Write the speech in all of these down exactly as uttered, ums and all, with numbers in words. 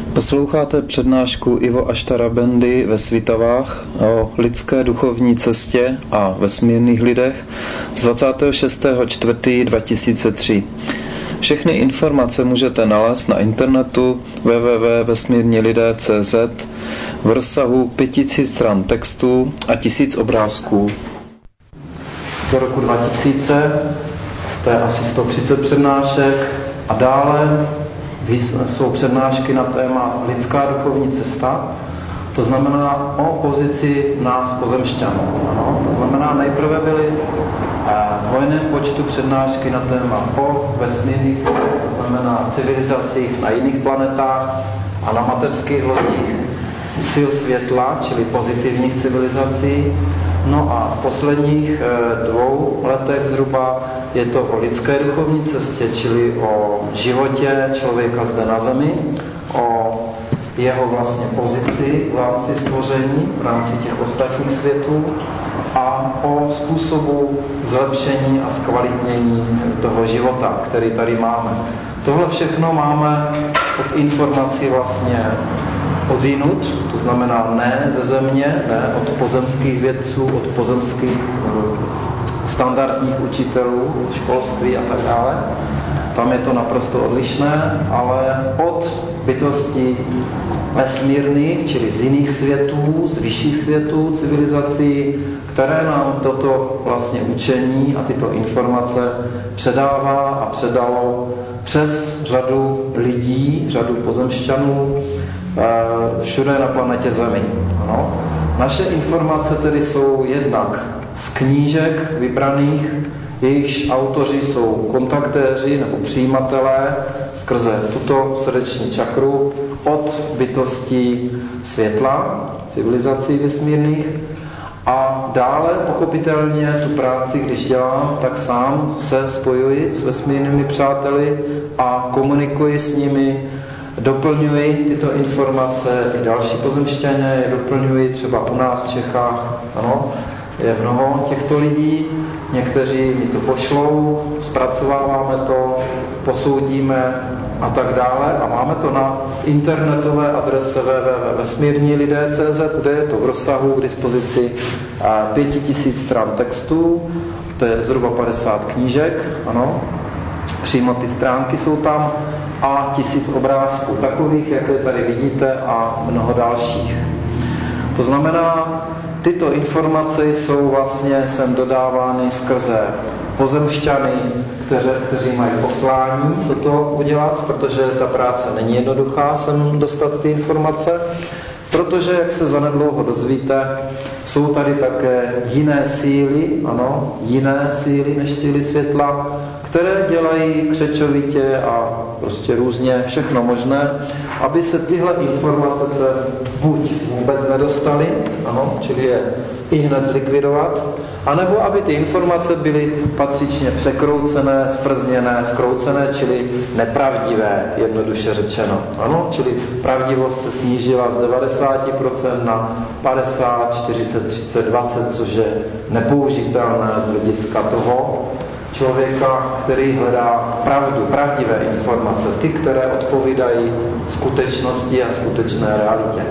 Posloucháte přednášku Ivo Aštarabendy ve Svitavách o lidské duchovní cestě a vesmírných lidech z dvacátého šestého čtvrtého dva tisíce tři. Všechny informace můžete nalézt na internetu w w w tečka vesmírnilidé tečka c z v rozsahu pět tisíc stran textů a tisíc obrázků. Do roku dva tisíce, to je asi sto třicet přednášek a dále jsou přednášky na téma lidská duchovní cesta, to znamená o pozici nás pozemšťanů. Ano? To znamená, nejprve byly v hojném počtu přednášky na téma o vesmírných lidech, to znamená civilizacích na jiných planetách a na mateřských lodích sil světla, čili pozitivních civilizací. No a v posledních dvou letech zhruba je to o lidské duchovní cestě, čili o životě člověka zde na zemi, o jeho vlastně pozici v rámci stvoření, v rámci těch ostatních světů a o způsobu zlepšení a zkvalitnění toho života, který tady máme. Tohle všechno máme od informací vlastně odinut, to znamená ne ze země, ne od pozemských vědců, od pozemských standardních učitelů, od školství a tak dále. Tam je to naprosto odlišné, ale od bytostí vesmírných, čili z jiných světů, z vyšších světů, civilizací, které nám toto vlastně učení a tyto informace předává a předalo přes řadu lidí, řadu pozemšťanů, všude na planetě Zemi. Ano. Naše informace tedy jsou jednak z knížek vybraných, jejichž autoři jsou kontaktéři nebo přijímatelé skrze tuto srdeční čakru od bytostí světla, civilizací vesmírných. A dále pochopitelně tu práci, když dělám, tak sám se spojuji s vesmírnými přáteli a komunikuji s nimi, doplňuji tyto informace, i další pozemšťané je doplňuji, třeba u nás v Čechách, ano, je mnoho těchto lidí, někteří mi to pošlou, zpracováváme to, posoudíme a tak dále a máme to na internetové adrese w w w tečka vesmírnilidé tečka c z, kde je to v rozsahu k dispozici pět tisíc stran textů, to je zhruba padesát knížek, ano, přímo ty stránky jsou tam a tisíc obrázků, takových, jaké tady vidíte, a mnoho dalších. To znamená, tyto informace jsou vlastně sem dodávány skrze pozemšťany, kteři, kteří mají poslání toto udělat, protože ta práce není jednoduchá sem dostat ty informace, protože, jak se zanedlouho dozvíte, jsou tady také jiné síly, ano, jiné síly než síly světla, které dělají křečovitě a prostě různě všechno možné, aby se tyhle informace se buď vůbec nedostaly, ano, čili je i hned zlikvidovat, anebo aby ty informace byly patřičně překroucené, sprzněné, zkroucené, čili nepravdivé, jednoduše řečeno. Ano, čili pravdivost se snížila z devadesát procent na padesát, čtyřicet, třicet, dvacet, což je nepoužitelné z hlediska toho člověka, který hledá pravdu, pravdivé informace, ty, které odpovídají skutečnosti a skutečné realitě.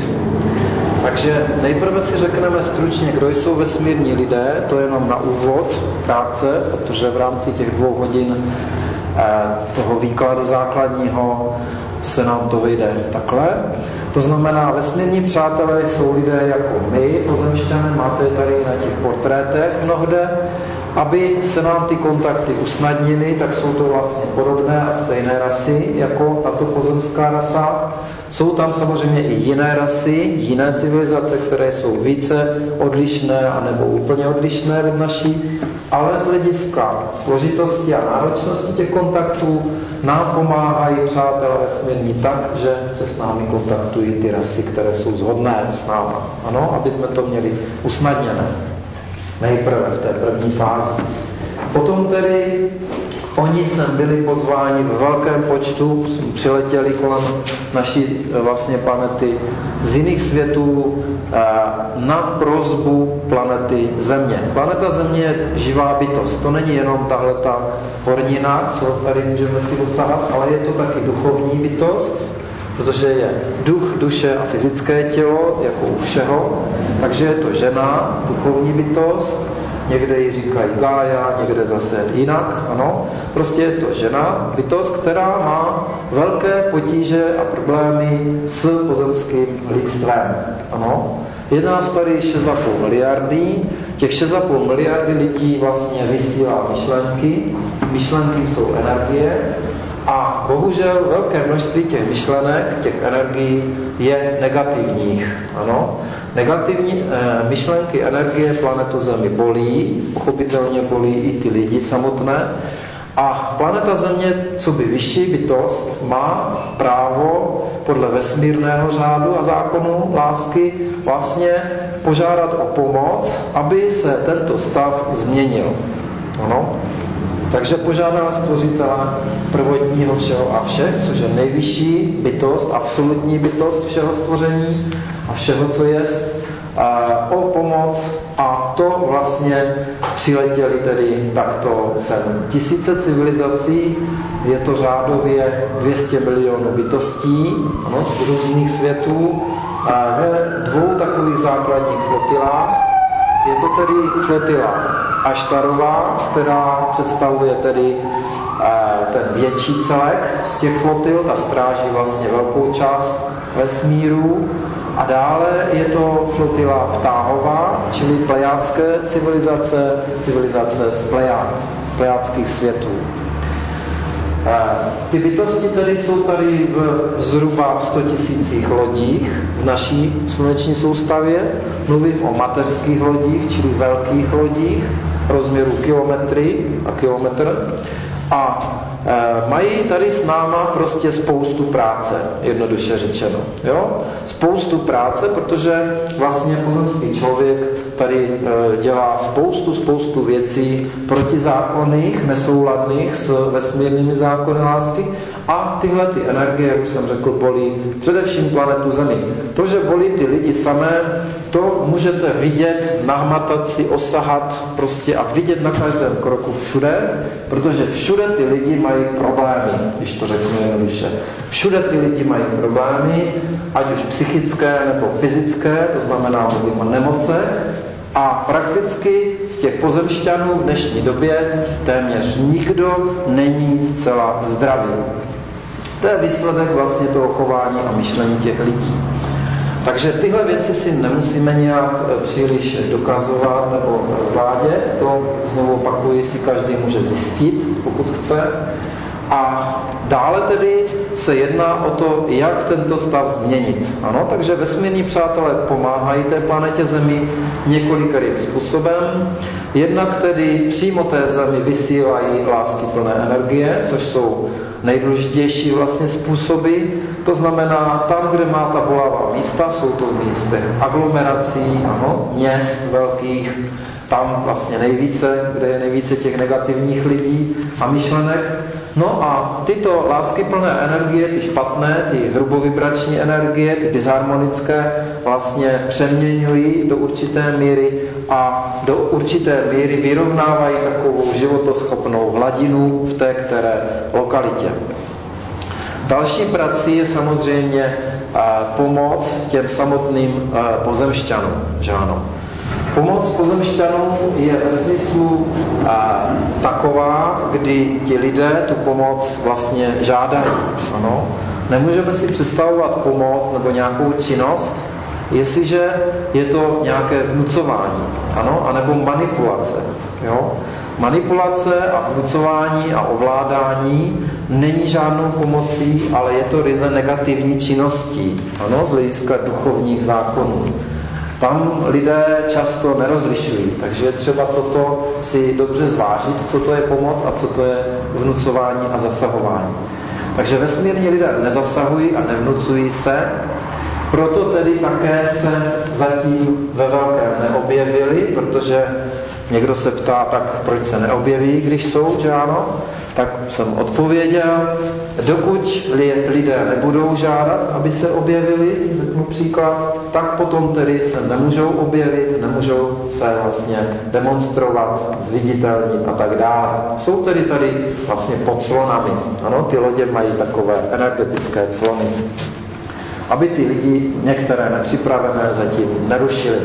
Takže nejprve si řekneme stručně, kdo jsou vesmírní lidé, to je jenom na úvod, krátce, protože v rámci těch dvou hodin toho výkladu základního se nám to vyjde takhle. To znamená, vesmírní přátelé jsou lidé jako my, pozemšťané, máte tady na těch portrétech mnohde. Aby se nám ty kontakty usnadnily, tak jsou to vlastně podobné a stejné rasy jako tato pozemská rasa. Jsou tam samozřejmě i jiné rasy, jiné civilizace, které jsou více odlišné anebo úplně odlišné od naší, ale z hlediska složitosti a náročnosti těch kontaktů nám pomáhají přátelé vesmírní tak, že se s námi kontaktují ty rasy, které jsou shodné s námi. Ano, aby jsme to měli usnadněné. Nejprve v té první fázi. Potom tedy oni sem byli pozváni v velkém počtu, přiletěli kolem naší vlastně planety z jiných světů na prosbu planety Země. Planeta Země je živá bytost. To není jenom tahle ta hornina, co tady můžeme si dosáhat, ale je to taky duchovní bytost, protože je duch, duše a fyzické tělo, jako u všeho, takže je to žena, duchovní bytost, někde ji říkají Gaia, někde zase jinak, ano. Prostě je to žena, bytost, která má velké potíže a problémy s pozemským lidstvem, ano. Jedná se tady šest a půl miliardy, těch šest a půl miliardy lidí vlastně vysílá myšlenky, myšlenky jsou energie a bohužel velké množství těch myšlenek, těch energií je negativních, ano. Negativní e, myšlenky, energie planetu Zemi bolí, pochopitelně bolí i ty lidi samotné. A planeta Země, co by vyšší bytost, má právo podle vesmírného řádu a zákonu lásky vlastně požádat o pomoc, aby se tento stav změnil. Ano. Takže požádá stvořitele prvotního všeho a všech, což je nejvyšší bytost, absolutní bytost všeho stvoření a všeho, co jest, o pomoc a to vlastně přiletěli tedy takto sem. Tisíce civilizací, je to řádově dvě stě milionů bytostí, ano, z různých světů, ve dvou takových základních flotilách. Je to tedy flotila Aštarová, která představuje tedy ten větší celek z těch flotil, ta stráží vlastně velkou část vesmíru. A dále je to flotila Ptáhová, čili plejádské civilizace, civilizace z plejád, plejádských světů. Ty bytosti tedy jsou tady v zhruba sto tisících lodích v naší sluneční soustavě. Mluvím o mateřských lodích, čili velkých lodích, rozměru kilometry a kilometr. A e, mají tady s náma prostě spoustu práce, jednoduše řečeno. Jo? Spoustu práce, protože vlastně pozemský člověk tady e, dělá spoustu, spoustu věcí protizákonných, nesouladných s vesmírnými zákony lásky a tyhle ty energie, jak už jsem řekl, bolí především planetu Zemi. To, že bolí ty lidi samé, to můžete vidět, nahmatat si, osahat prostě a vidět na každém kroku všude, protože všude ty lidi mají problémy, když to řeknu jednoduše. Všude ty lidi mají problémy, ať už psychické nebo fyzické, to znamená mluvím o nemocech, a prakticky z těch pozemšťanů v dnešní době téměř nikdo není zcela zdravý. To je výsledek vlastně toho chování a myšlení těch lidí. Takže tyhle věci si nemusíme nějak příliš dokazovat nebo rozvádět, to znovu opakuji, si každý může zjistit, pokud chce. A dále tedy se jedná o to, jak tento stav změnit. Ano, takže vesmírní přátelé pomáhají té planetě Zemi několikrým způsobem. Jednak tedy přímo té Zemi vysílají láskyplné energie, což jsou nejdůležitější vlastně způsoby. To znamená, tam, kde má ta bolavá místa, jsou to v místech aglomerací, ano, měst velkých, tam vlastně nejvíce, kde je nejvíce těch negativních lidí a myšlenek. No a tyto láskyplné energie, ty špatné, ty hrubovibrační energie, ty disharmonické, vlastně přeměňují do určité míry a do určité míry vyrovnávají takovou životoschopnou hladinu v té které lokalitě. Další prací je samozřejmě pomoc těm samotným pozemšťanům, že ano. Pomoc pozemšťanům je ve smyslu a, taková, kdy ti lidé tu pomoc vlastně žádají. Ano. Nemůžeme si představovat pomoc nebo nějakou činnost, jestliže je to nějaké vnucování, ano, anebo manipulace. Jo? Manipulace a vnucování a ovládání není žádnou pomocí, ale je to ryze negativní činností, ano, z hlediska duchovních zákonů. Tam lidé často nerozlišují, takže je třeba toto si dobře zvážit, co to je pomoc a co to je vnucování a zasahování. Takže vesmírní lidé nezasahují a nevnucují se, proto tedy také se zatím ve velkém neobjevili, protože někdo se ptá, tak proč se neobjeví, když jsou, že ano? Tak jsem odpověděl, dokud lidé nebudou žádat, aby se objevili, řeknu příklad, tak potom tedy se nemůžou objevit, nemůžou se vlastně demonstrovat, zviditelnit a tak dále. Jsou tedy tady vlastně pod clonami. Ano, ty lodě mají takové energetické clony. aby ty lidi, některé nepřipravené, zatím nerušili.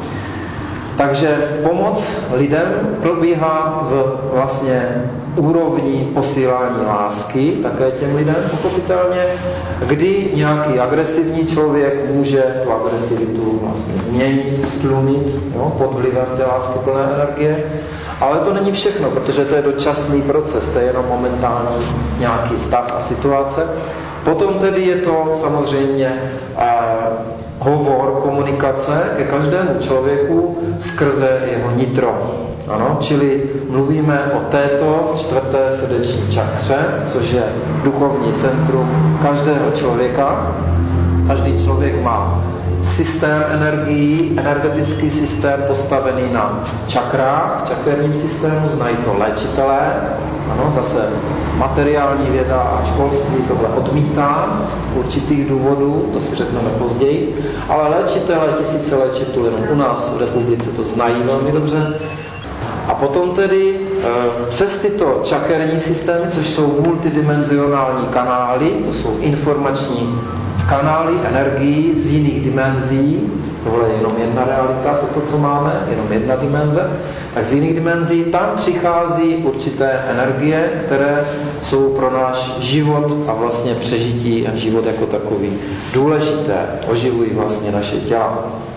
Takže pomoc lidem probíhá v vlastně úrovni posílání lásky, také těm lidem pochopitelně, kdy nějaký agresivní člověk může tu agresivitu vlastně změnit, stlumit, jo, pod vlivem té lásky plné energie. Ale to není všechno, protože to je dočasný proces, to je jenom momentální nějaký stav a situace. Potom tedy je to samozřejmě eh, hovor, komunikace ke každému člověku skrze jeho nitro. Ano, čili mluvíme o této čtvrté srdeční čakře, což je duchovní centrum každého člověka. Každý člověk má systém energií, energetický systém postavený na čakrách, čakerním systému, znají to léčitelé. Ano, zase materiální věda a školství tohle odmítá z určitých důvodů, to si řekneme později, ale léčitelé, tisíce léčitelů jenom u nás v republice to znají velmi dobře. A potom tedy e, přes tyto čakerní systémy, což jsou multidimenzionální kanály, to jsou informační kanály energií z jiných dimenzí, tohle je jenom jedna realita, toto, co máme, jenom jedna dimenze, tak z jiných dimenzí tam přichází určité energie, které jsou pro náš život a vlastně přežití a život jako takový důležité, oživují vlastně naše těla.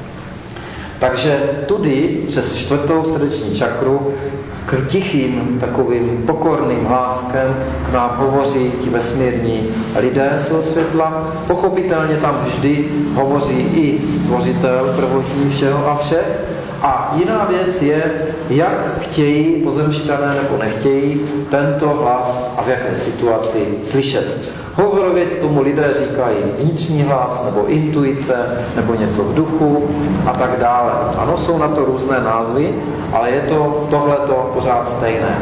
Takže tudy přes čtvrtou srdeční čakru k tichým, takovým pokorným hláskem k nám hovoří ti vesmírní lidé svého světla. Pochopitelně tam vždy hovoří i stvořitel prvotní všeho a všech. A jiná věc je, jak chtějí pozemšťané nebo nechtějí tento hlas a v jaké situaci slyšet. Hovorově tomu lidé říkají vnitřní hlas, nebo intuice, nebo něco v duchu a tak dále. Ano, jsou na to různé názvy, ale je to tohleto pořád stejné.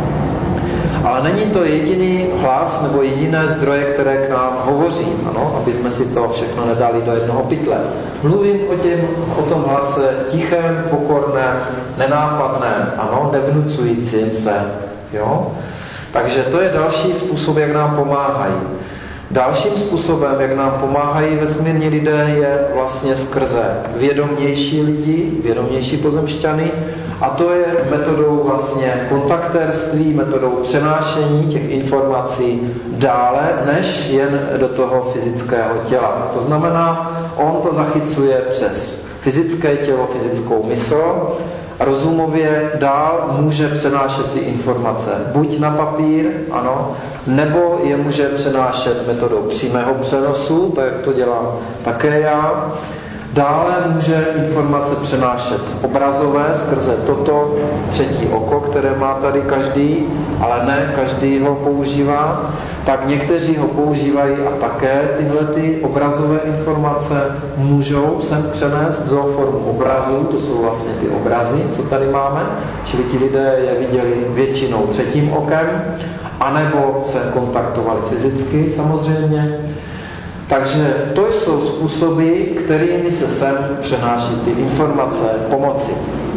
Ale není to jediný hlas nebo jediné zdroje, které k nám hovoří, ano, aby jsme si to všechno nedali do jednoho pytle. Mluvím o, těm, o tom hlase tichém, pokorném, nenápadném, ano, nevnucujícím se. Jo? Takže to je další způsob, jak nám pomáhají. Dalším způsobem, jak nám pomáhají vesmírní lidé, je vlastně skrze vědomější lidi, vědomější pozemšťany, a to je metodou vlastně kontaktérství, metodou přenášení těch informací dále, než jen do toho fyzického těla. To znamená, on to zachycuje přes fyzické tělo, fyzickou mysl, rozumově dál může přenášet ty informace buď na papír, ano, nebo je může přenášet metodou přímého přenosu, tak jak to dělám také já. Dále může informace přenášet obrazové skrze toto třetí oko, které má tady každý, ale ne každý ho používá. Tak někteří ho používají a také tyhle ty obrazové informace můžou sem přenést do formu obrazu, to jsou vlastně ty obrazy, co tady máme, čili ti lidé je viděli většinou třetím okem, anebo se kontaktovali fyzicky samozřejmě. Takže to jsou způsoby, kterými se sem přenáší ty informace pomoci.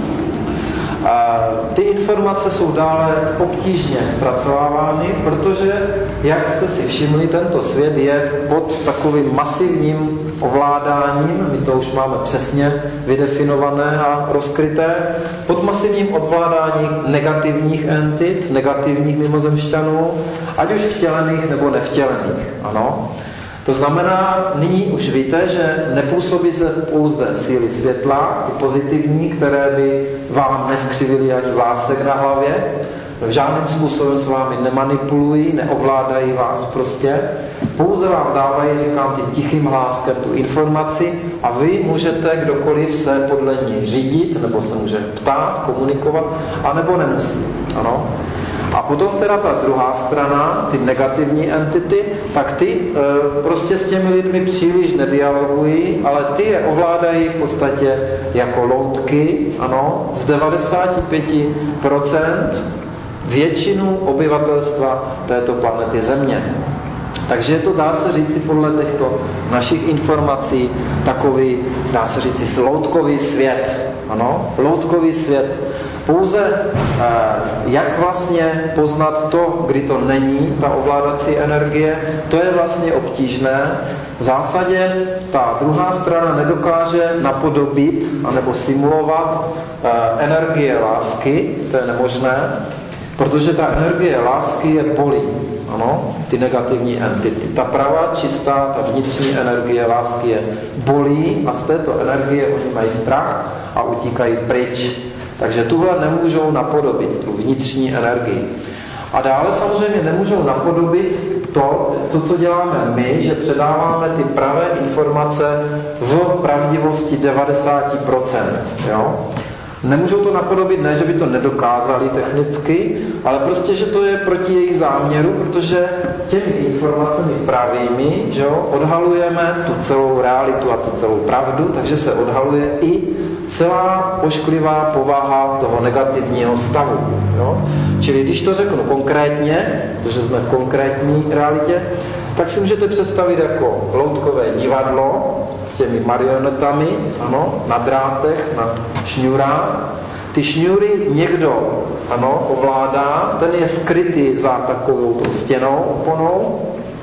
A ty informace jsou dále obtížně zpracovávány, protože, jak jste si všimli, tento svět je pod takovým masivním ovládáním, my to už máme přesně vydefinované a rozkryté, pod masivním ovládáním negativních entit, negativních mimozemšťanů, ať už vtělených nebo nevtělených. Ano. To znamená, nyní už víte, že nepůsobí se pouze síly světla, ty pozitivní, které by vám neskřivily ani vlásek na hlavě, v žádným způsobem s vámi nemanipulují, neovládají vás prostě, pouze vám dávají, říkám, tím tichým hláskem tu informaci a vy můžete kdokoliv se podle ní řídit, nebo se může ptát, komunikovat, anebo nemusí. Ano. A potom teda ta druhá strana, ty negativní entity, tak ty e, prostě s těmi lidmi příliš nedialogují, ale ty je ovládají v podstatě jako loutky, ano, z devadesát pět procent většinu obyvatelstva této planety Země. Takže je to, dá se říci, podle těchto našich informací takový, dá se říci, sloutkový svět. Ano, loutkový svět. Pouze eh, jak vlastně poznat to, kdy to není ta ovládací energie, to je vlastně obtížné. V zásadě ta druhá strana nedokáže napodobit anebo simulovat eh, energie lásky, to je nemožné, protože ta energie lásky je bolí. Ano, ty negativní entity. Ta pravá, čistá, ta vnitřní energie lásky je bolí a z této energie oni mají strach a utíkají pryč. Takže tuhle nemůžou napodobit, tu vnitřní energii. A dále samozřejmě nemůžou napodobit to, to, co děláme my, že předáváme ty pravé informace v pravdivosti devadesát procent. Jo? Nemůžou to napodobit, ne, že by to nedokázali technicky, ale prostě, že to je proti jejich záměru, protože těmi informacemi pravými, že jo, odhalujeme tu celou realitu a tu celou pravdu, takže se odhaluje i celá ošklivá povaha toho negativního stavu. Jo? Čili když to řeknu konkrétně, protože jsme v konkrétní realitě, tak si můžete představit jako loutkové divadlo s těmi marionetami, ano, na drátech, na šňůrách. Ty šňůry někdo, ano, ovládá, ten je skrytý za takovou tou stěnou, oponou.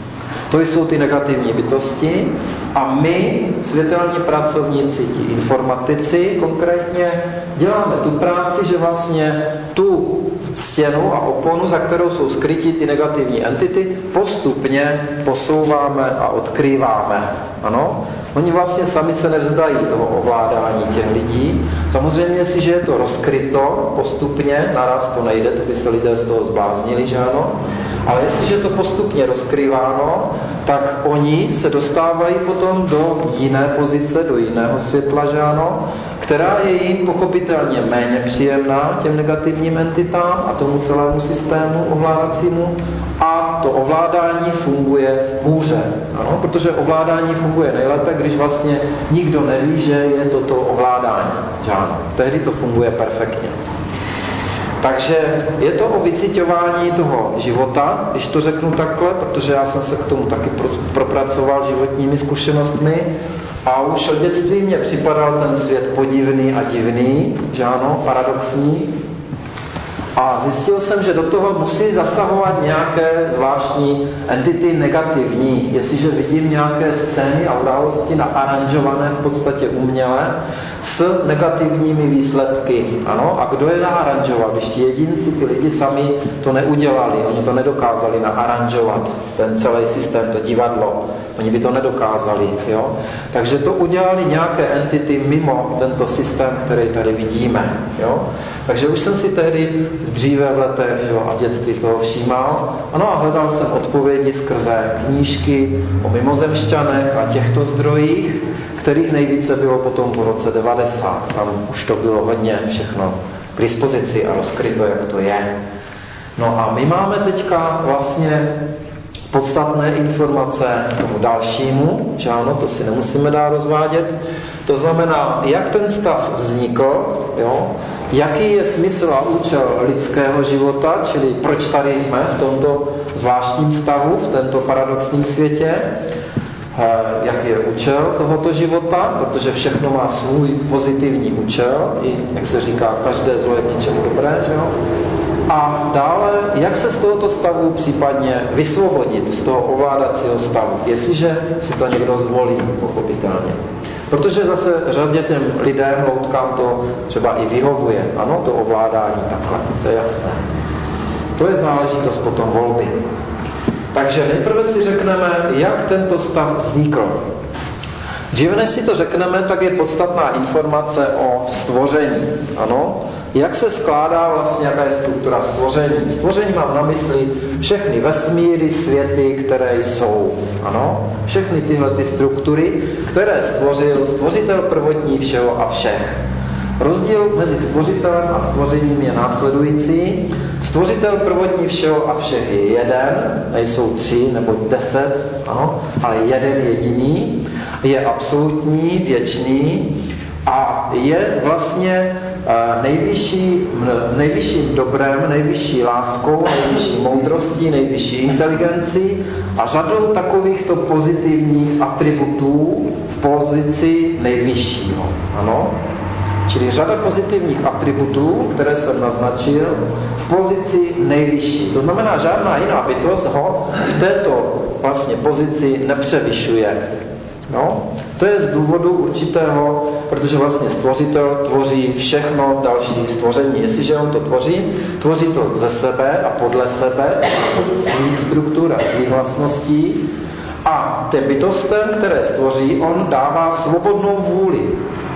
To jsou ty negativní bytosti. A my, světelní pracovníci, ti informatici konkrétně, děláme tu práci, že vlastně tu stěnu a oponu, za kterou jsou skryti ty negativní entity, postupně posouváme a odkrýváme. Ano? Oni vlastně sami se nevzdají toho ovládání těch lidí. Samozřejmě, jestliže je to rozkryto postupně, naraz to nejde, to by se lidé z toho zbláznili, že ano? Ale jestliže je to postupně rozkrýváno, tak oni se dostávají potom do jiné pozice, do jiného světla, že ano? Která je jim pochopitelně méně příjemná těm negativním entitám a tomu celému systému ovládacímu a to ovládání funguje hůře. Ano? Protože ovládání funguje nejlépe, když vlastně nikdo neví, že je toto ovládání. Že ano? Tehdy to funguje perfektně. Takže je to o vyciťování toho života, když to řeknu takhle, protože já jsem se k tomu taky propracoval životními zkušenostmi a už od dětství mě připadal ten svět podivný a divný, že ano, paradoxní. A zjistil jsem, že do toho musí zasahovat nějaké zvláštní entity negativní. Jestliže vidím nějaké scény a události naaranžované v podstatě uměle s negativními výsledky. Ano? A kdo je naaranžoval? Když ti jedinci, ty lidi sami to neudělali, oni to nedokázali naaranžovat, ten celý systém, to divadlo. Oni by to nedokázali. Jo? Takže to udělali nějaké entity mimo tento systém, který tady vidíme. Jo? Takže už jsem si tehdy dříve v letech, jo, a v dětství toho všímal. Ano, a hledal jsem odpovědi skrze knížky o mimozemšťanech a těchto zdrojích, kterých nejvíce bylo potom po roce devadesát. Tam už to bylo hodně všechno k dispozici a rozkryto, jak to je. No a my máme teďka vlastně podstatné informace k tomu dalšímu, že ano, to si nemusíme dál rozvádět. To znamená, jak ten stav vznikl, jo, jaký je smysl a účel lidského života, čili proč tady jsme v tomto zvláštním stavu, v tomto paradoxním světě, jaký je účel tohoto života, protože všechno má svůj pozitivní účel, i, jak se říká, každé zlo je k něčemu dobré, že jo? A dále, jak se z tohoto stavu případně vysvobodit, z toho ovládacího stavu, jestliže si to někdo zvolí, pochopitelně. Protože zase řadě těm lidem, loutkám to třeba i vyhovuje, ano, to ovládání takhle, to je jasné. To je záležitost potom volby. Takže nejprve si řekneme, jak tento stav vznikl. Dříve než si to řekneme, tak je podstatná informace o stvoření. Ano? Jak se skládá vlastně, jaká je struktura stvoření. Stvoření mám na mysli všechny vesmíry, světy, které jsou. Ano? Všechny tyhle ty struktury, které stvořil stvořitel prvotní všeho a všech. Rozdíl mezi stvořitelem a stvořením je následující. Stvořitel prvotní všeho a všech je jeden, nejsou tři nebo deset, ano, ale jeden jediný, je absolutní, věčný a je vlastně nejvyšší, nejvyšším dobrem, nejvyšší láskou, nejvyšší moudrostí, nejvyšší inteligencí a řadou takovýchto pozitivních atributů v pozici nejvyššího. Ano? Čili řada pozitivních atributů, které jsem naznačil, v pozici nejvyšší. To znamená, žádná jiná bytost ho v této vlastně pozici nepřevyšuje. No, to je z důvodu určitého, protože vlastně stvořitel tvoří všechno další stvoření. Jestliže on to tvoří, tvoří to ze sebe a podle sebe, svých struktur a svých vlastností. A těm bytostem, které stvoří, on dává svobodnou vůli.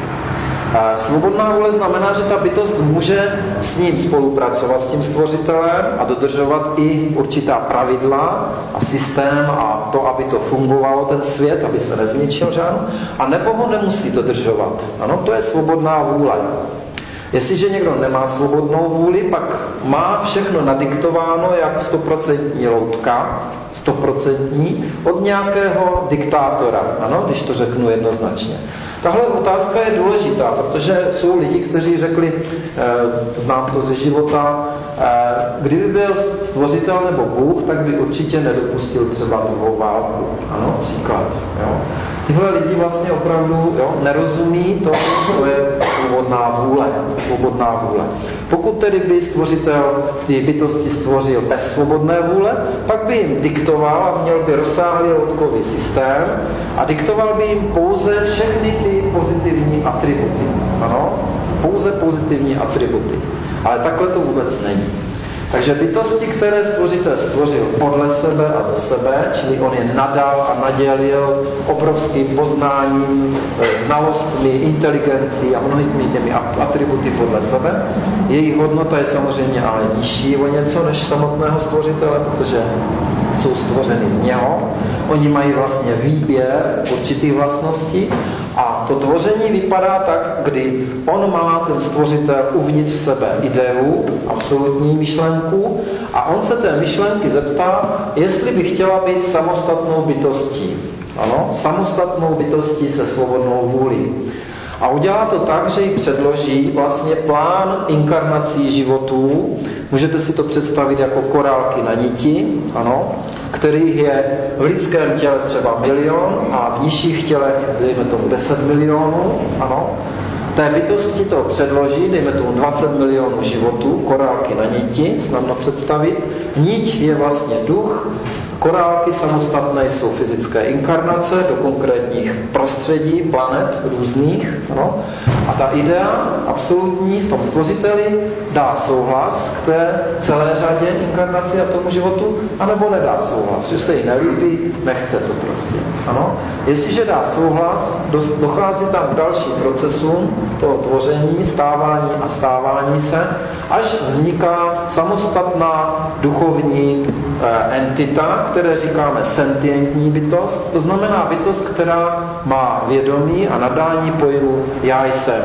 A svobodná vůle znamená, že ta bytost může s ním spolupracovat, s tím stvořitelem a dodržovat i určitá pravidla a systém a to, aby to fungovalo, ten svět, aby se nezničil žádný, a nebo ho nemusí dodržovat. Ano, to je svobodná vůle. Jestliže někdo nemá svobodnou vůli, pak má všechno nadiktováno jak stoprocentní loutka, stoprocentní, od nějakého diktátora, ano, když to řeknu jednoznačně. Tahle otázka je důležitá, protože jsou lidi, kteří řekli, eh, znám to ze života, eh, kdyby byl stvořitel nebo Bůh, tak by určitě nedopustil třeba druhou válku. Ano, příklad. Jo. Tyhle lidi vlastně opravdu jo, nerozumí to, co je svobodná vůle. Svobodná vůle. Pokud tedy by stvořitel ty bytosti stvořil bez svobodné vůle, pak by jim diktoval a měl by rozsáhlý loutkový systém a diktoval by jim pouze všechny ty pozitivní atributy. Ano? Pouze pozitivní atributy. Ale takhle to vůbec není. Takže bytosti, které stvořitel stvořil podle sebe a za sebe, čili on je nadal a nadělil obrovským poznáním, znalostmi, inteligencí a mnohými těmi atributy podle sebe, jejich hodnota je samozřejmě ale nižší o něco než samotného stvořitele, protože jsou stvořeny z něho. Oni mají vlastně výběr určitých vlastností a to tvoření vypadá tak, kdy on má, ten stvořitel, uvnitř sebe ideu, absolutní myšlenku a on se té myšlenky zeptá, jestli by chtěla být samostatnou bytostí. Ano, samostatnou bytostí se svobodnou vůlí. A udělá to tak, že jí předloží vlastně plán inkarnací životů. Můžete si to představit jako korálky na niti, ano, kterých je v lidském těle třeba milion a v nižších tělech, dejme tomu deset milionů, ano. Té bytosti to předloží, dejme tomu dvacet milionů životů, korálky na niti, snadno představit. Niť je vlastně duch, korálky samostatné jsou fyzické inkarnace do konkrétních prostředí, planet různých. Ano. A ta idea absolutní v tom stvořiteli dá souhlas k té celé řadě inkarnací a tomu životu, anebo nedá souhlas, že se jí nelíbí, nechce to prostě. Ano. Jestliže dá souhlas, dochází tam k dalším procesům toho tvoření, stávání a stávání se, až vzniká samostatná duchovní eh, entita, které říkáme sentientní bytost, to znamená bytost, která má vědomí a nadání pojmu já jsem.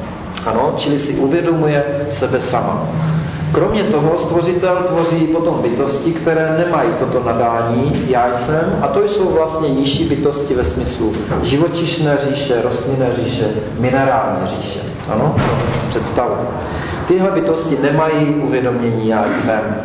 Ano, čili si uvědomuje sebe sama. Kromě toho stvořitel tvoří potom bytosti, které nemají toto nadání já jsem, a to jsou vlastně nižší bytosti ve smyslu živočišné říše, rostlinné říše, minerální říše. Ano, představu. Tyhle bytosti nemají uvědomění já jsem.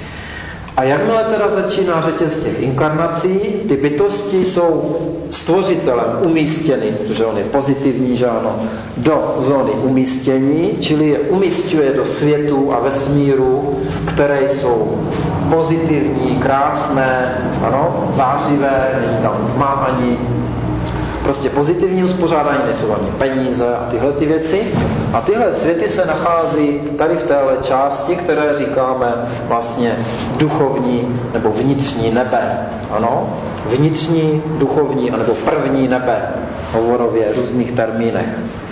A jakmile teda začíná řetěz těch inkarnací, ty bytosti jsou stvořitelem umístěny, protože on je pozitivní, že ano, do zóny umístění, čili je umísťuje do světu a vesmíru, které jsou pozitivní, krásné, ano, zářivé, není tam tma ani. Prostě pozitivní uspořádání, nejsou ani peníze a tyhle ty věci. A tyhle světy se nachází tady v téhle části, které říkáme vlastně duchovní nebo vnitřní nebe. Ano, vnitřní, duchovní anebo první nebe, hovorově v různých termínech.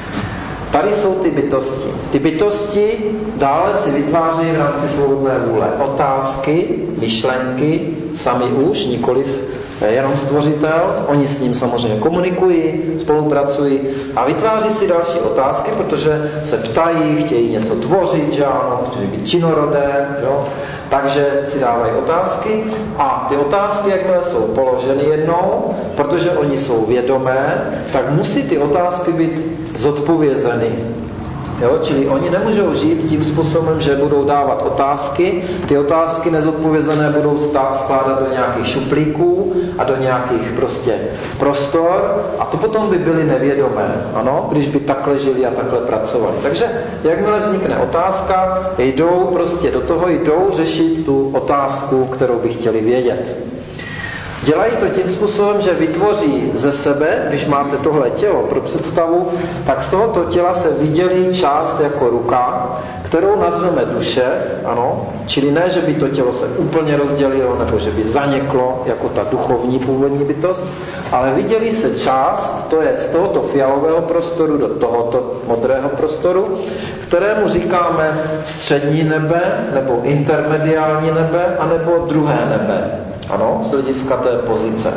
Tady jsou ty bytosti. Ty bytosti dále si vytvářejí v rámci svobodné vůle otázky, myšlenky, sami už, nikoliv jenom stvořitel, oni s ním samozřejmě komunikují, spolupracují a vytváří si další otázky, protože se ptají, chtějí něco tvořit, že ano, chtějí být činorodé, jo? Takže si dávají otázky a ty otázky, jakmile jsou položeny jednou, protože oni jsou vědomé, tak musí ty otázky být zodpovězeny. Jo? Čili oni nemůžou žít tím způsobem, že budou dávat otázky, ty otázky nezodpovězené budou skládat do nějakých šuplíků a do nějakých prostě prostor a to potom by byly nevědomé, ano? Když by takhle žili a takhle pracovali. Takže jakmile vznikne otázka, jdou prostě do toho, jdou řešit tu otázku, kterou by chtěli vědět. Dělají to tím způsobem, že vytvoří ze sebe, když máte tohle tělo pro představu, tak z tohoto těla se vydělí část jako ruka, kterou nazveme duše, ano, čili ne, že by to tělo se úplně rozdělilo, nebo že by zaniklo jako ta duchovní původní bytost, ale vydělí se část, to je z tohoto fialového prostoru do tohoto modrého prostoru, kterému říkáme střední nebe, nebo intermediální nebe, anebo druhé nebe. Ano, z hlediska té pozice.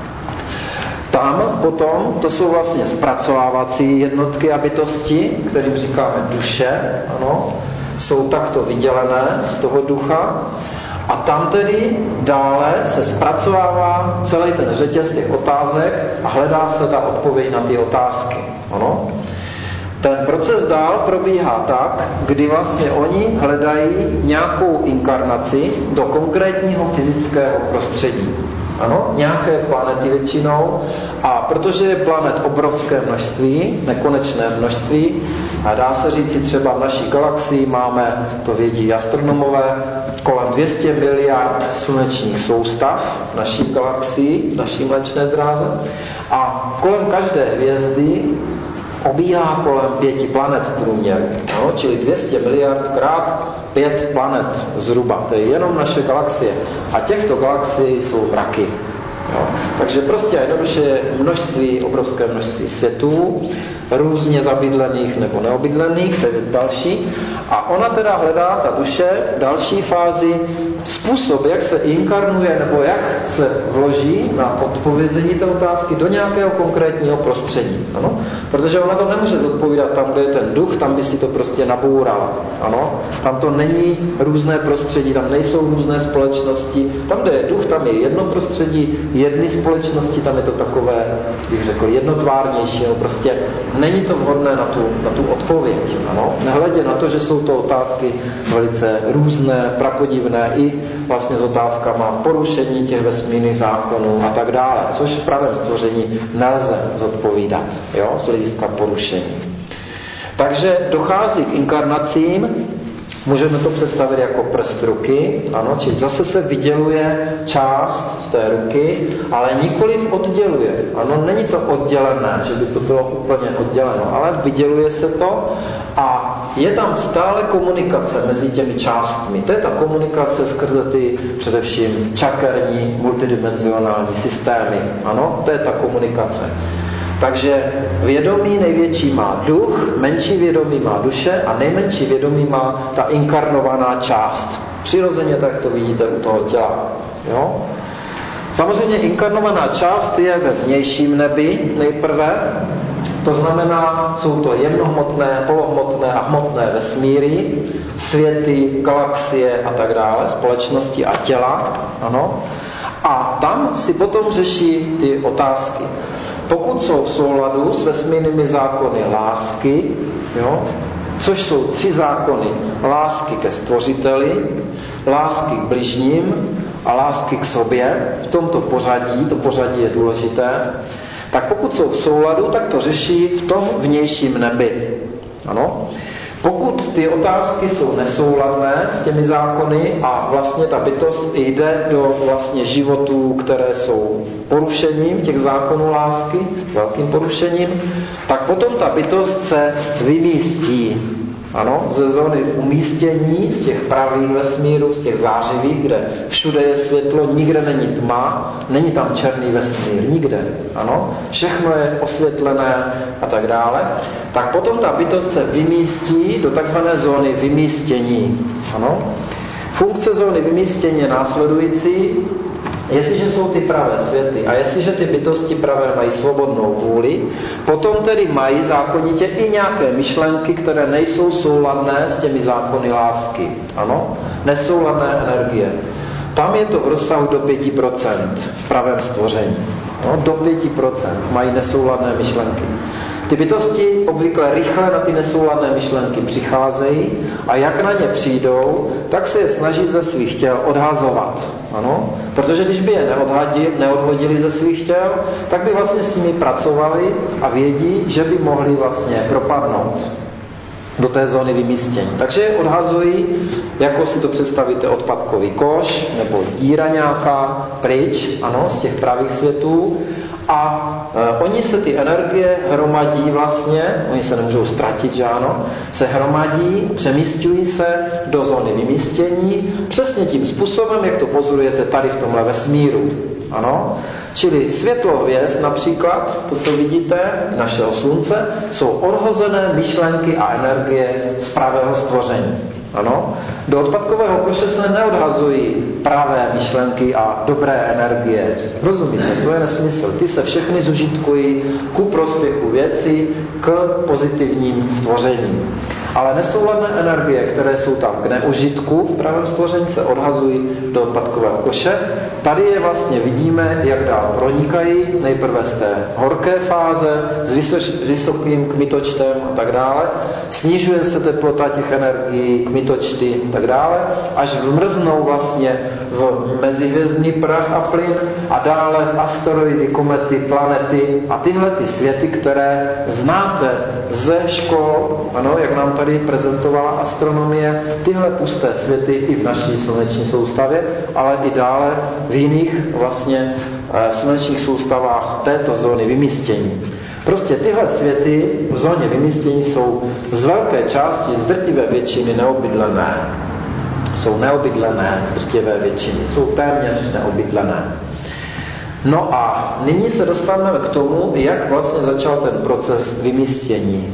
Tam potom, to jsou vlastně zpracovávací jednotky a bytosti, kterým říkáme duše, ano, jsou takto vydělené z toho ducha a tam tedy dále se zpracovává celý ten řetěz těch otázek a hledá se ta odpověď na ty otázky. Ano. Ten proces dál probíhá tak, kdy vlastně oni hledají nějakou inkarnaci do konkrétního fyzického prostředí. Ano, nějaké planety většinou a protože je planet obrovské množství, nekonečné množství a dá se říci třeba v naší galaxii máme, to vědí astronomové, kolem dvě stě miliard slunečních soustav v naší galaxii, v naší mléčné dráze a kolem každé hvězdy obíhá kolem pěti planet v průměru, no, čili dvě stě miliard krát pět planet zhruba, to je jenom naše galaxie. A těchto galaxií jsou mraky. Jo. Takže prostě jednoduše je množství, obrovské množství světů, různě zabydlených nebo neobydlených, to je věc další. A ona teda hledá, ta duše, další fázi, způsob, jak se inkarnuje nebo jak se vloží na odpovězení té otázky do nějakého konkrétního prostředí. Ano? Protože ona to nemůže zodpovídat tam, kde je ten duch, tam by si to prostě nabourala. Ano? Tam to není různé prostředí, tam nejsou různé společnosti. Tam, kde je duch, tam je jedno prostředí, jedny společnosti, tam je to takové, bych řekl, jednotvárnější. No prostě není to vhodné na tu, na tu odpověď. Ano? Nehledě na to, že jsou to otázky velice různé, prapodivné, i vlastně s otázkama porušení těch vesmírných zákonů a tak dále, což v pravém stvoření nelze zodpovídat, jo, z hlediska porušení. Takže dochází k inkarnacím, můžeme to představit jako prst ruky, ano, či zase se vyděluje část z té ruky, ale nikoliv odděluje. Ano, není to oddělené, že by to bylo úplně odděleno, ale vyděluje se to a je tam stále komunikace mezi těmi částmi. To je ta komunikace skrze ty především čakerní multidimenzionální systémy. Ano, to je ta komunikace. Takže vědomí největší má duch, menší vědomí má duše a nejmenší vědomí má ta inkarnovaná část. Přirozeně tak to vidíte u toho těla. Jo? Samozřejmě inkarnovaná část je ve vnějším nebi nejprve, to znamená, jsou to jemnohmotné, polohmotné a hmotné vesmíry, světy, galaxie a tak dále, společnosti a těla. Ano. A tam si potom řeší ty otázky. Pokud jsou v souladu s vesmírnými zákony lásky, jo, což jsou tři zákony, lásky ke stvořiteli, lásky k bližním a lásky k sobě, v tomto pořadí, to pořadí je důležité, tak pokud jsou v souladu, tak to řeší v tom vnějším nebi. Ano? Pokud ty otázky jsou nesouladné s těmi zákony a vlastně ta bytost jde do vlastně životů, které jsou porušením těch zákonů lásky, velkým porušením, tak potom ta bytost se vymístí. Ano, ze zóny umístění, z těch pravých vesmírů, z těch zářivých, kde všude je světlo, nikde není tma, není tam černý vesmír, nikde. Ano, všechno je osvětlené a tak dále. Tak potom ta bytost se vymístí do takzvané zóny vymístění. Ano. Funkce zóny vymístění je následující. Jestliže jsou ty pravé světy a jestliže ty bytosti pravé mají svobodnou vůli, potom tedy mají zákonitě i nějaké myšlenky, které nejsou souladné s těmi zákony lásky. Ano? Nesouladné energie. Tam je to v rozsahu do pěti procent v pravém stvoření. No, do pět procent mají nesouladné myšlenky. Ty bytosti obvykle rychle na ty nesouladné myšlenky přicházejí a jak na ně přijdou, tak se je snaží ze svých těl odhazovat. Ano? Protože když by je neodhodili, neodhodili ze svých těl, tak by vlastně s nimi pracovali a vědí, že by mohli vlastně propadnout do té zóny vymístění. Takže je odhazují, jako si to představíte, odpadkový koš nebo díra nějaká pryč, ano, z těch pravých světů. A e, oni se ty energie hromadí vlastně, oni se nemůžou ztratit, že ano, se hromadí, přemísťují se do zóny vymístění přesně tím způsobem, jak to pozorujete tady v tomhle vesmíru. Ano? Čili světlo hvězd například, to, co vidíte, našeho slunce, jsou odhozené myšlenky a energie z pravého stvoření. Ano? Do odpadkového koše se neodhazují pravé myšlenky a dobré energie. Rozumíte? To je nesmysl. Ty se všechny zužitkují ku prospěchu věci, k pozitivním stvořením. Ale nesouladné energie, které jsou tam k neužitku v pravém stvoření, se odhazují do odpadkového koše. Tady je vlastně vidíme, jak dál pronikají, nejprve z té horké fáze, s vysokým kmitočtem a tak dále. Snižuje se teplota těch energií, kmitočty a tak dále, až vmrznou vlastně v mezihvězdný prach a plyn a dále v asteroidy, komety, planety a tyhle ty světy, které znáte ze škol, ano, jak nám tady prezentovala astronomie, tyhle pusté světy i v naší sluneční soustavě, ale i dále v jiných vlastně slunečních soustavách této zóny vymístění. Prostě tyhle světy v zóně vymístění jsou z velké části, z drtivé většiny neobydlené. Jsou neobydlené z drtivé většiny, jsou téměř neobydlené. No a nyní se dostaneme k tomu, jak vlastně začal ten proces vymístění.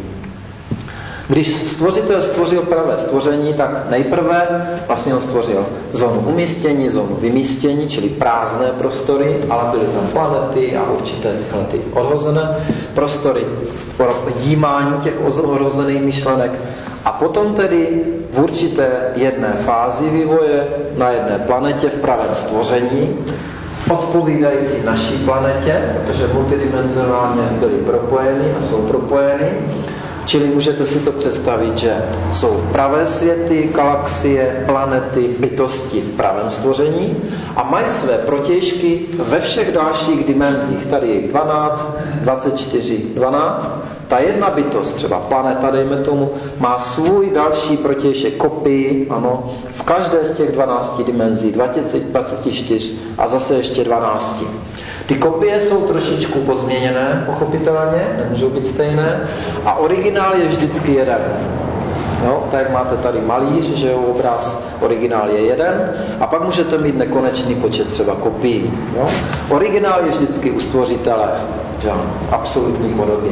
Když stvořitel stvořil pravé stvoření, tak nejprve vlastně on stvořil zónu umístění, zónu vymístění, čili prázdné prostory, ale byly tam planety a určité tyhle ty odhozené prostory pro jímání těch odhozených myšlenek. A potom tedy v určité jedné fázi vývoje na jedné planetě v pravém stvoření, odpovídající naší planetě, protože multidimenzionálně byly propojeny a jsou propojeny. Čili můžete si to představit, že jsou pravé světy, galaxie, planety, bytosti v pravém stvoření a mají své protějšky ve všech dalších dimenzích. Tady je dvanáct, dvacet čtyři, dvanáct. Ta jedna bytost, třeba planeta, dejme tomu, má svůj další protějšek, kopii, ano, v každé z těch dvanácti dimenzí, dvacet, dvacet čtyři a zase ještě dvanáct. Ty kopie jsou trošičku pozměněné, pochopitelně, nemůžou být stejné, a originál je vždycky jeden. No, tak máte tady malíř, že jo, obraz, originál je jeden, a pak můžete mít nekonečný počet třeba kopií. Jo? Originál je vždycky u stvořitele, že jo, absolutní podobě.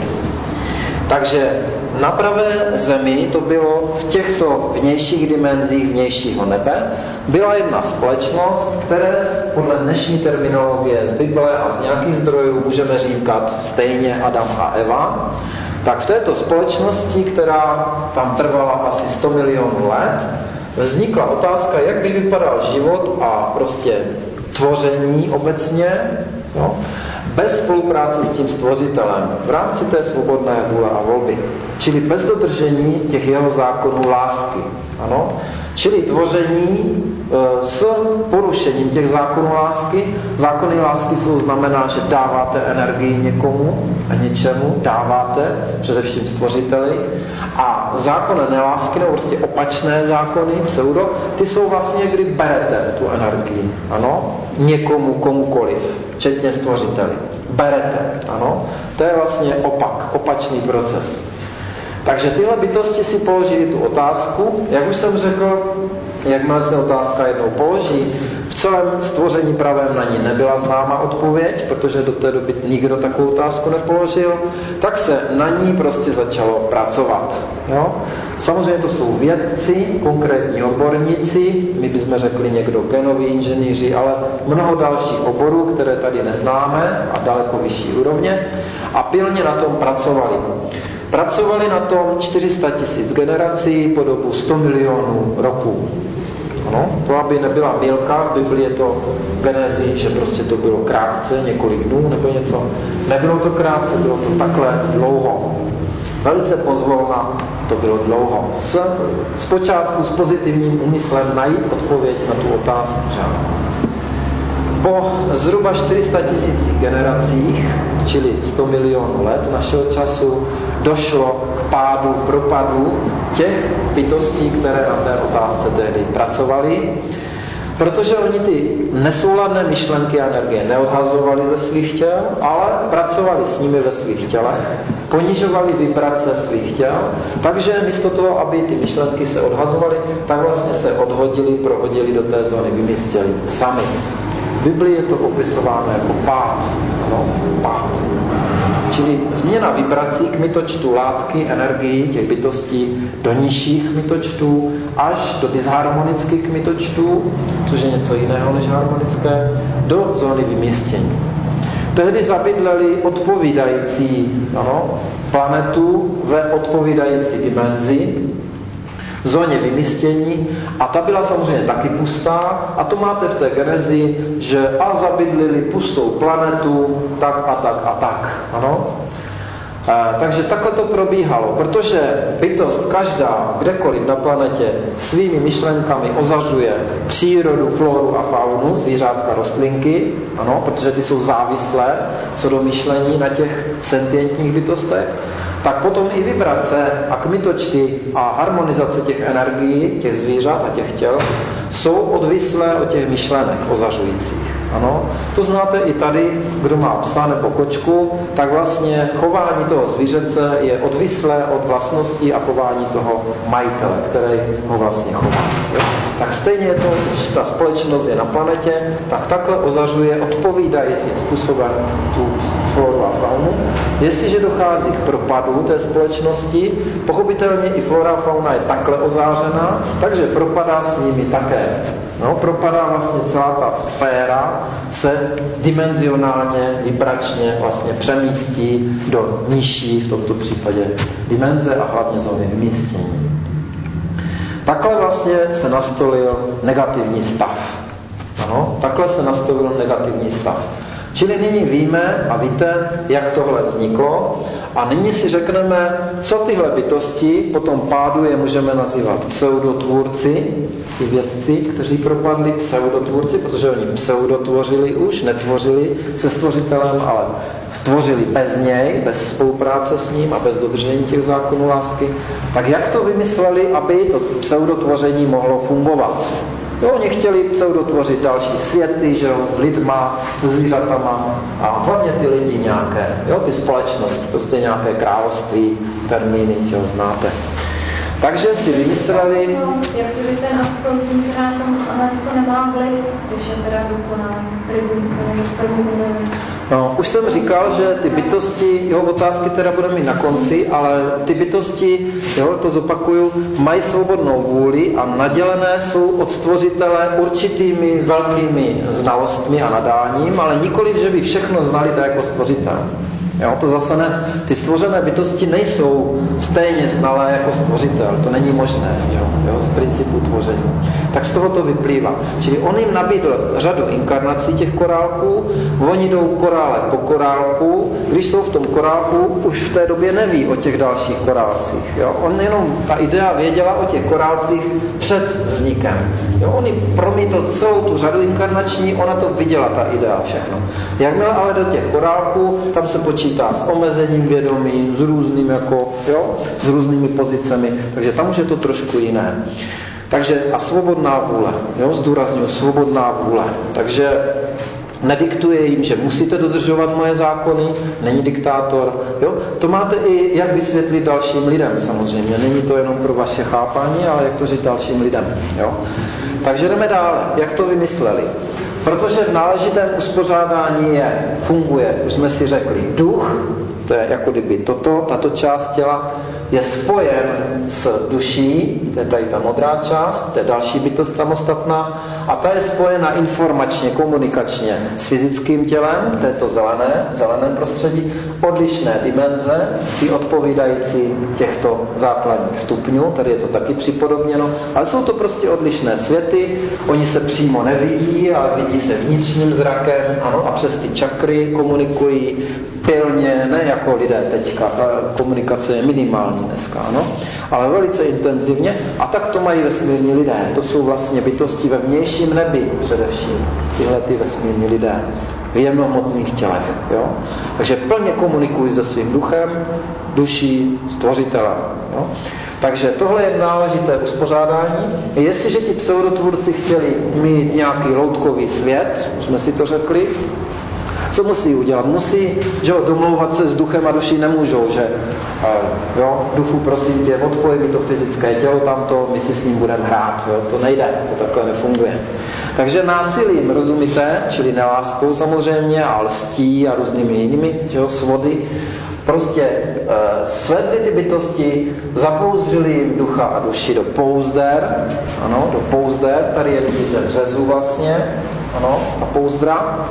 Takže na pravé zemi to bylo v těchto vnějších dimenzích vnějšího nebe. Byla jedna společnost, které podle dnešní terminologie z Bible a z nějakých zdrojů můžeme říkat stejně Adam a Eva. Tak v této společnosti, která tam trvala asi sto milionů let, vznikla otázka, jak by vypadal život a prostě tvoření obecně, no, bez spolupráce s tím stvořitelem v rámci té svobodné vůle a volby. Čili bez dodržení těch jeho zákonů lásky. Ano? Čili tvoření e, s porušením těch zákonů lásky. Zákony lásky jsou znamená, že dáváte energii někomu a něčemu, dáváte, především stvořiteli. A zákony nelásky, nebo prostě opačné zákony, pseudo, ty jsou vlastně, kdy berete tu energii. Ano? Někomu, komukoliv, včetně stvořiteli. Berete, ano? To je vlastně opak, opačný proces. Takže tyhle bytosti si položili tu otázku, jak už jsem řekl, jakmile se otázka jednou položí, v celém stvoření pravém na ní nebyla známa odpověď, protože do té doby nikdo takovou otázku nepoložil, tak se na ní prostě začalo pracovat. Jo? Samozřejmě to jsou vědci, konkrétní odborníci, my bychom řekli někdo genoví inženýři, ale mnoho dalších oborů, které tady neznáme a daleko vyšší úrovně, a pilně na tom pracovali. Pracovali na tom čtyři sta tisíc generací po dobu sto milionů roků. Ano? To, aby nebyla mýlka, v Biblii je to Genezi, že prostě to bylo krátce, několik dnů nebo něco. Nebylo to krátce, bylo to takhle dlouho. Velice pozvolna to bylo dlouho. S, zpočátku s pozitivním úmyslem najít odpověď na tu otázku. Po zhruba čtyři sta tisících generacích, čili sto milionů let našeho času, došlo k pádu, propadu těch bytostí, které na té otázce tehdy pracovaly, protože oni ty nesouladné myšlenky a energie neodhazovali ze svých těl, ale pracovali s nimi ve svých tělech, ponižovali vibrace svých těl, takže místo toho, aby ty myšlenky se odhazovaly, tak vlastně se odhodili, prohodili do té zóny, vymístěli sami. V Biblii je to popisováno jako pád. No, pád. Čili změna vibrací kmitočtu látky, energii těch bytostí do nižších kmitočtů až do disharmonických kmitočtů, což je něco jiného než harmonické, do zóny vymístění. Tehdy zabydleli odpovídající ano, planetu ve odpovídající dimenzi, v zóně vymístění, a ta byla samozřejmě taky pustá, a to máte v té Genezi, že a zabydlili pustou planetu tak a tak a tak. Ano? E, takže takhle to probíhalo, protože bytost každá, kdekoliv na planetě, svými myšlenkami ozařuje přírodu, floru a faunu, zvířátka, rostlinky, ano, protože ty jsou závislé co do myšlení na těch sentientních bytostech, tak potom i vibrace a kmitočty a harmonizace těch energií, těch zvířat a těch těl jsou odvislé od těch myšlenek ozařujících. Ano? To znáte i tady, kdo má psa nebo kočku, tak vlastně chování toho zvířece je odvislé od vlastností a chování toho majitele, který ho vlastně chová. Jo? Tak stejně je to, když ta společnost je na planetě, tak takhle ozařuje odpovídajícím způsobem tu floru a faunu. Jestliže dochází k propadu té společnosti, pochopitelně i flora a fauna je takhle ozářená, takže propadá s nimi také. No, propadá vlastně celá ta sféra, se dimenzionálně, vibračně vlastně přemístí do nižší, v tomto případě dimenze a hlavně zóny vymístění. Takhle vlastně se nastolil negativní stav. Ano, takhle se nastolil negativní stav. Čili nyní víme a víte, jak tohle vzniklo, a nyní si řekneme, co tyhle bytosti po tom pádu je můžeme nazývat pseudotvůrci, ti vědci, kteří propadli, pseudotvůrci, protože oni pseudotvořili už, netvořili se stvořitelem, ale stvořili bez něj, bez spolupráce s ním a bez dodržení těch zákonů lásky. Tak jak to vymysleli, aby to pseudotvoření mohlo fungovat? Jo, oni chtěli pseudotvořit další světy, že jo, s lidma, s zvířatama a hlavně ty lidi nějaké, jo, ty společnosti, prostě nějaké království, termíny, že jo, znáte. Takže si vymysleli... Jak kdyby ten absolutní, který na tom to nemá vliv, když je teda dokonalý první No, už jsem říkal, že ty bytosti, jo, otázky teda budeme mít na konci, ale ty bytosti, jo, to zopakuju, mají svobodnou vůli a nadělené jsou od stvořitele určitými velkými znalostmi a nadáním, ale nikoliv, že by všechno znali tak jako stvořitel. Jo, to zase ne. Ty stvořené bytosti nejsou stejně znalé jako stvořitel. To není možné, jo, jo, z principu tvoření. Tak z toho to vyplývá. Čili on jim nabídl řadu inkarnací těch korálků, oni jdou korále po korálku, když jsou v tom korálku, už v té době neví o těch dalších korálcích. Jo. On jenom, ta idea věděla o těch korálcích před vznikem. Jo, on jim promítl celou tu řadu inkarnační, ona to viděla, ta idea, všechno. Jakmile ale do těch korálků, tam se počítá s omezením vědomí, s různým jako, jo, s různými pozicemi, takže tam už je to trošku jiné. Takže a svobodná vůle, jo, zdůrazňuji, svobodná vůle. Takže nediktuje jim, že musíte dodržovat moje zákony, není diktátor. Jo? To máte i jak vysvětlit dalším lidem samozřejmě. Není to jenom pro vaše chápání, ale jak to říct dalším lidem. Jo? Takže jdeme dále. Jak to vymysleli? Protože v náležitém uspořádání je, funguje, už jsme si řekli, duch, To je jako kdyby toto, tato část těla je spojen s duší, to je tady ta modrá část, to je další bytost samostatná, a ta je spojena informačně, komunikačně s fyzickým tělem, to je to zelené, zelené prostředí, odlišné dimenze, ty odpovídající těchto základních stupňů, tady je to taky připodobněno, ale jsou to prostě odlišné světy, oni se přímo nevidí, ale vidí se vnitřním zrakem, ano, a přes ty čakry komunikují pilně, ne jako lidé teďka, komunikace je minimální dneska, ano, ale velice intenzivně, a tak to mají vesmírní lidé. To jsou vlastně bytosti ve vnějším nebi především, tyhle ty vesmírní lidé v jemnohmotných tělech. Jo? Takže plně komunikují se svým duchem, duší, stvořitelem. Jo? Takže tohle je náležité uspořádání. Jestliže ti pseudotvůrci chtěli mít nějaký loutkový svět, jsme si to řekli, co musí udělat? Musí, že jo, domlouvat se s duchem a duší nemůžou, že jo, duchu prosím tě, odpoj mi to fyzické tělo tamto, my si s ním budeme hrát, jo, to nejde, to takhle nefunguje. Takže násilím, rozumíte, čili neláskou samozřejmě, a lstí a různými jinými, že jo, svody, prostě e, svedli ty bytosti, zapouzdřili jim ducha a duši do pouzder, ano, do pouzder, tady je vidíte řezu vlastně, ano, a pouzdra.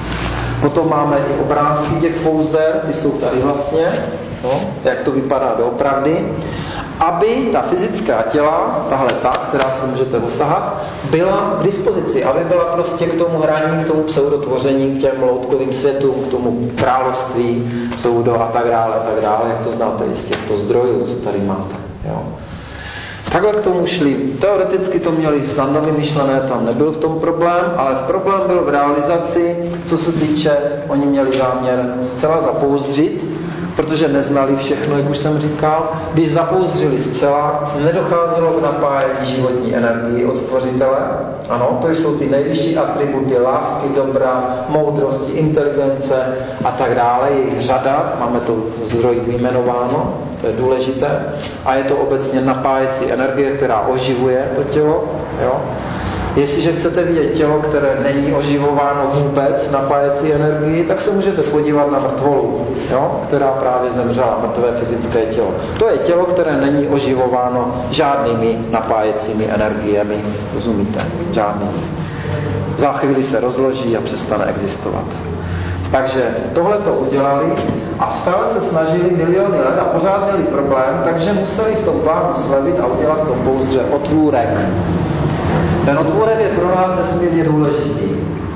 Potom máme i obrázky těch pouzder, ty jsou tady vlastně, no, jak to vypadá doopravdy, aby ta fyzická těla, tahle ta, která si můžete osahat, byla k dispozici, aby byla prostě k tomu hraní, k tomu pseudotvoření, k těm loutkovým světům, k tomu království, pseudo a tak dále, a tak dále, jak to znáte z těchto zdrojů, co tady máte. Jo. Takhle k tomu šli. Teoreticky to měli snadno vymyšlené, tam nebyl v tom problém, ale v problém byl v realizaci, co se týče, oni měli záměr zcela zapouzdřit, protože neznali všechno, jak už jsem říkal. Když zapouzdřili zcela, nedocházelo k napájení životní energii od stvořitele. Ano, to jsou ty nejvyšší atributy lásky, dobra, moudrosti, inteligence a tak dále. Je jich řada, máme to v zdrojích vyjmenováno, to je důležité. A je to obecně napájecí energie, která oživuje to tělo. Jo? Jestliže chcete vidět tělo, které není oživováno vůbec napájecí energii, tak se můžete podívat na mrtvolu, jo? Která právě zemřela, mrtvé fyzické tělo. To je tělo, které není oživováno žádnými napájecími energiemi, rozumíte? Žádnými. Za chvíli se rozloží a přestane existovat. Takže tohle to udělali a stále se snažili miliony let a pořád měli problém, takže museli v tom plánu slevit a udělat v tom pouzdře otvůrek. Ten otvůrek je pro nás nesmírně důležitý.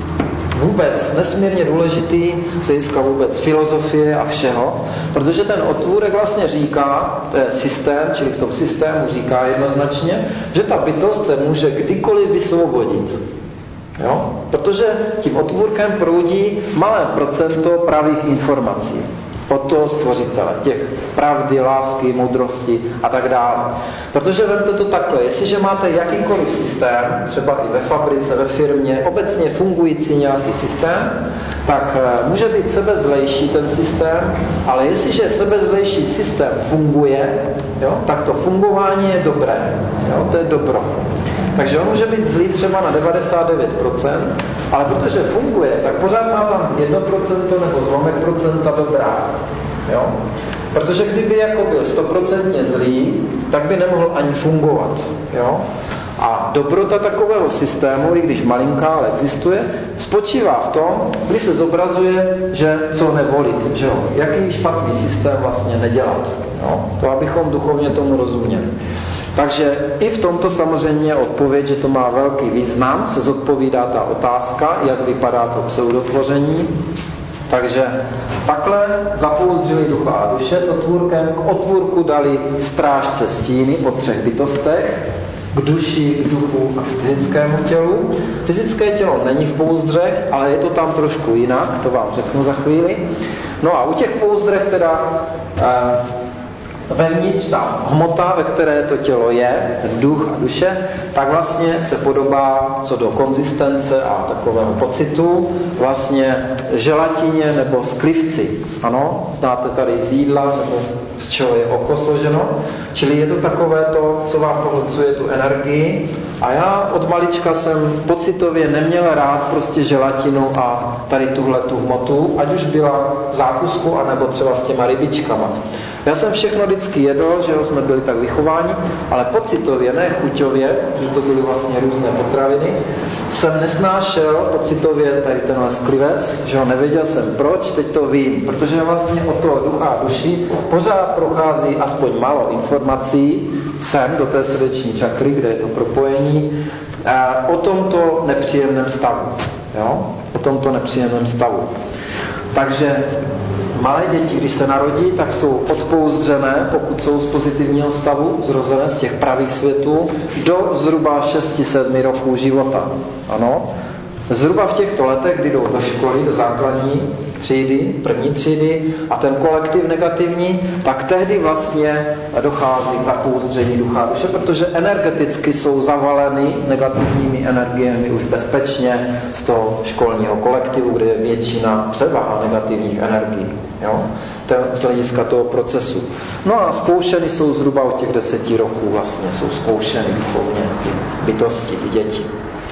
Vůbec nesmírně důležitý z hlediska vůbec filozofie a všeho, protože ten otvůrek vlastně říká, to je systém, čili v tom systému říká jednoznačně, že ta bytost se může kdykoliv vysvobodit. Jo? Protože tím otvůrkem proudí malé procento pravých informací od toho stvořitele, těch pravdy, lásky, moudrosti a tak dále. Protože vemte to takhle, jestliže máte jakýkoliv systém, třeba i ve fabrice, ve firmě, obecně fungující nějaký systém, tak může být sebezlejší ten systém, ale jestliže sebezlejší systém funguje, jo, tak to fungování je dobré. Jo, to je dobro. Takže on může být zlý třeba na devadesát devět procent, ale protože funguje, tak pořád má tam jedno procento nebo zlomek procenta dobrá. Jo? Protože kdyby jako byl sto procent zlý, tak by nemohl ani fungovat. Jo? A dobrota takového systému, i když malinká, ale existuje, spočívá v tom, když se zobrazuje, že co nevolit, že jo? Jaký špatný systém vlastně nedělat. Jo? To abychom duchovně tomu rozuměli. Takže i v tomto samozřejmě odpověď, že to má velký význam, se zodpovídá ta otázka, jak vypadá to pseudotvoření. Takže takhle zapouzdřili ducha a duše s otvůrkem, k otvůrku dali strážce stíny po třech bytostech, k duši, k duchu a k fyzickému tělu. Fyzické tělo není v pouzdřech, ale je to tam trošku jinak, to vám řeknu za chvíli. No a u těch pouzdrech teda... Eh, vevnitř ta hmota, ve které to tělo je, duch a duše, tak vlastně se podobá co do konzistence a takového pocitu vlastně želatině nebo sklivci. Ano, znáte tady z jídla nebo z čeho je oko složeno. Čili je to takové to, co vám pohlcuje tu energii. A já od malička jsem pocitově neměl rád prostě želatinu a tady tuhle tu hmotu, ať už byla v zákusku, anebo třeba s těma rybičkama. Já jsem všechno vždycky jedl, že jo, jsme byli tak vychováni, ale pocitově, ne chuťově, že to byly vlastně různé potraviny, jsem nesnášel pocitově tady tenhle sklivec, že jo, nevěděl jsem proč, teď to vím, protože vlastně od toho ducha a duši pořád prochází aspoň málo informací sem do té srdeční čakry, kde je to propojení, o tomto nepříjemném stavu. Jo? O tomto nepříjemném stavu. Takže malé děti, když se narodí, tak jsou odpouzdřené, pokud jsou z pozitivního stavu, zrozené z těch pravých světů, do zhruba šesti sedmi roků života. Ano. Zhruba v těchto letech, kdy jdou do školy, do základní třídy, první třídy a ten kolektiv negativní, tak tehdy vlastně dochází k zapouzdření ducha a duše, protože energeticky jsou zavaleny negativními energiemi už bezpečně z toho školního kolektivu, kde je většina převaha negativních energií. Jo? To z hlediska toho procesu. No a zkoušeny jsou zhruba od těch deseti roků vlastně, jsou zkoušeny duchovně ty bytosti, ty děti.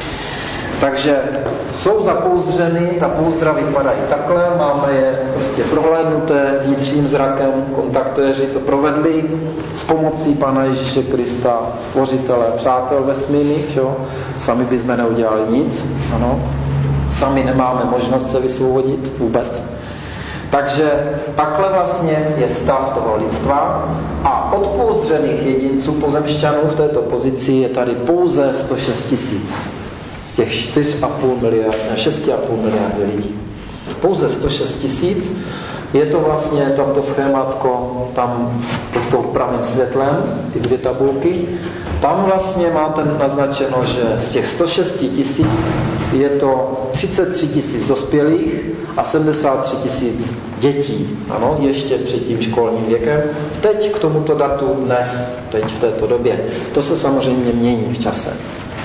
Takže jsou zapouzdřeny, ta pouzdra vypadají takhle, máme je prostě prohlédnuté vnitřním zrakem, kontaktéři to provedli s pomocí Pana Ježíše Krista, stvořitele, přátel vesmírných, jo? Sami bychom neudělali nic, ano. Sami nemáme možnost se vysvobodit vůbec. Takže takhle vlastně je stav toho lidstva a odpouzdřených jedinců pozemšťanů v této pozici je tady pouze sto šest tisíc. Z těch čtyři a půl miliardy, šest a půl miliardy lidí. Pouze sto šest tisíc. Je to vlastně tamto schématko tam pod tou pravým světlem, ty dvě tabulky. Tam vlastně máte naznačeno, že z těch sto šest tisíc je to třicet tři tisíc dospělých a sedmdesát tři tisíc dětí. Ano, ještě před tím školním věkem. Teď k tomuto datu dnes, teď v této době. To se samozřejmě mění v čase.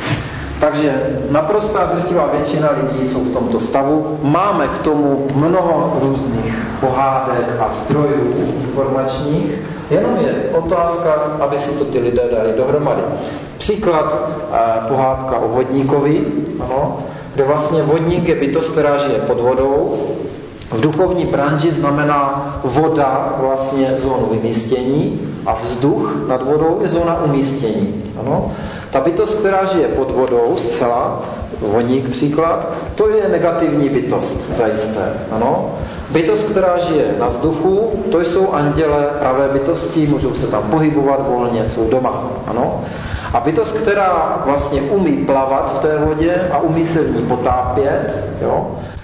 Takže naprostá drtivá většina lidí jsou v tomto stavu. Máme k tomu mnoho různých pohádek a zdrojů informačních. Jenom je otázka, aby si to ty lidé dali dohromady. Příklad eh, pohádka o vodníkovi, ano, kde vlastně vodník je bytost, která žije pod vodou. V duchovní branži znamená voda vlastně zónu vymístění a vzduch nad vodou je zóna umístění. Ano. Ta bytost, která žije pod vodou zcela, vodník příklad, to je negativní bytost, zajisté. Ano. Bytost, která žije na vzduchu, to jsou anděle, pravé bytosti, můžou se tam pohybovat volně, jsou doma. Ano. A bytost, která vlastně umí plavat v té vodě a umí se v ní potápět, jo,